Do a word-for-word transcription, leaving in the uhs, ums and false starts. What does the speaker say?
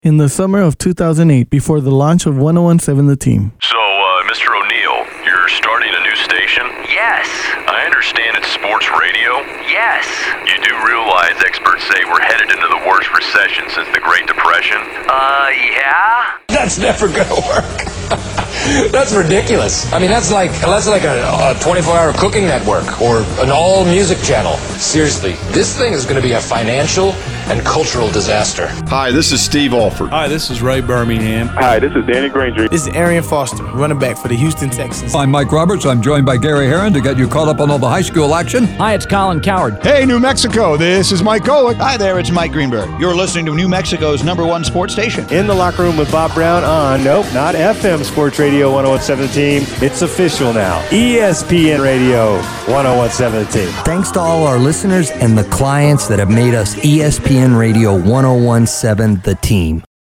in the summer of two thousand eight before the launch of one oh one seven The Team. So, uh, Mister O'Neill, you're starting a new station? Yes. I understand it's sports radio? Yes. You do realize experts say we're headed into the worst recession since the Great Depression? Uh, yeah? That's never gonna work. That's ridiculous. I mean, that's like that's like a, a twenty-four hour cooking network or an all music channel. Seriously, this thing is going to be a financial and cultural disaster. Hi, this is Steve Alford. Hi, this is Ray Birmingham. Hi, this is Danny Granger. This is Arian Foster, running back for the Houston Texans. I'm Mike Roberts. I'm joined by Gary Herron to get you caught up on all the high school action. Hi, it's Colin Coward. Hey, New Mexico, this is Mike Golick. Hi there, it's Mike Greenberg. You're listening to New Mexico's number one sports station. In the locker room with Bob Brown on, nope, not F M Sports Radio one oh one seven The Team. It's official now. E S P N Radio one oh one seven The Team. Thanks to all our listeners and the clients that have made us E S P N Radio one oh one seven The Team.